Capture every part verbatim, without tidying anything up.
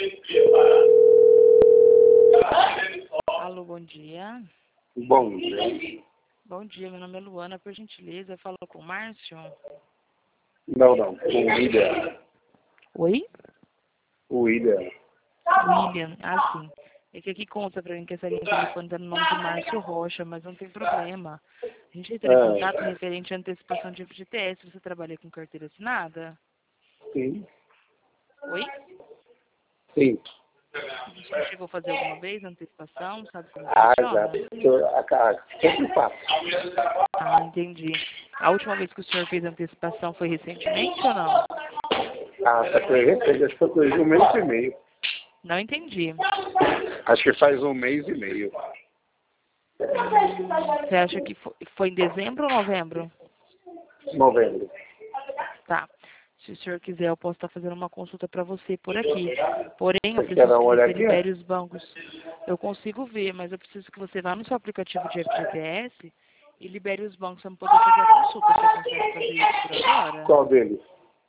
Alô, bom dia. Bom dia. Bom dia, meu nome é Luana, por gentileza, falou com o Márcio? Não, não, o William. Oi? O William. William, ah, sim. É que aqui conta pra mim que essa linha de telefone tá no nome de Márcio Rocha, mas não tem problema. A gente entrou em Ah, contato referente à antecipação de F G T S. Você trabalha com carteira assinada? sim, Oi? sim. Você já chegou a fazer alguma vez a antecipação? Sabe como Ah, já. funciona? Eu- a- a- Sempre faço. Ah, entendi. A última vez que o senhor fez a antecipação foi recentemente ou não? Ah, essa coisa recente, acho que foi coisa de um mês e meio. Não entendi. Acho que faz um mês e meio. Hum, você acha que fo- foi em dezembro ou novembro? Novembro. Tá. Se o senhor quiser, eu posso estar fazendo uma consulta para você por aqui. Porém, eu Você quer preciso dar que uma você olhadinha? libere os bancos. Eu consigo ver, mas eu preciso que você vá no seu aplicativo de F G T S e libere os bancos para eu poder fazer a consulta. Você consegue fazer isso por agora? Qual deles?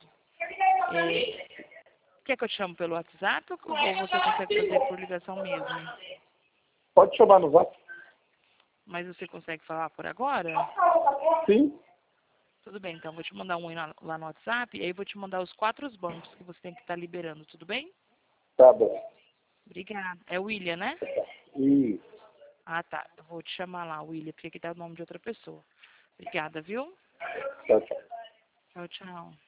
É, quer que eu te chame pelo WhatsApp ou ou você consegue fazer por ligação mesmo? Pode chamar no zap? Mas você consegue falar por agora? Sim. Tudo bem, então vou te mandar um aí na- lá no WhatsApp e aí vou te mandar os quatro bancos que você tem que estar liberando, tudo bem? Tá bom. Obrigada. É o William, né? Isso. Ah, tá. Eu vou te chamar lá, William, porque aqui tá o nome de outra pessoa. Obrigada, viu? Tchau, tchau. Tchau, tchau.